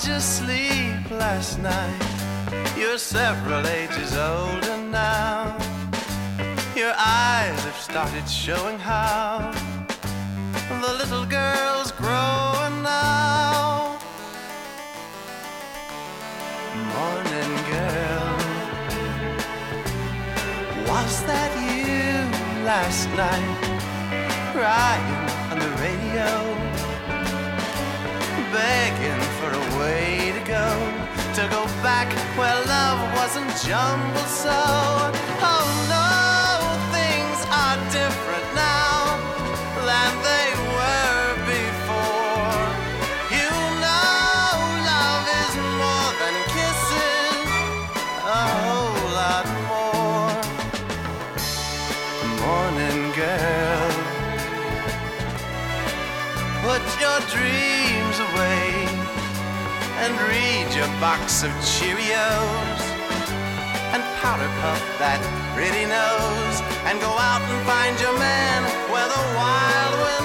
you sleep last night? You're several ages older now. Your eyes have started showing how the little girl's growing now. Morning girl, was that you last night? Crying on the radio, begging for a way to go back where love wasn't jumbled so. Oh no, things are different now than they were before. You know love is more than kisses, a whole lot more. Morning girl, put your dreams away and read your box of Cheerios and powder puff that pretty nose and go out and find your man where the wild will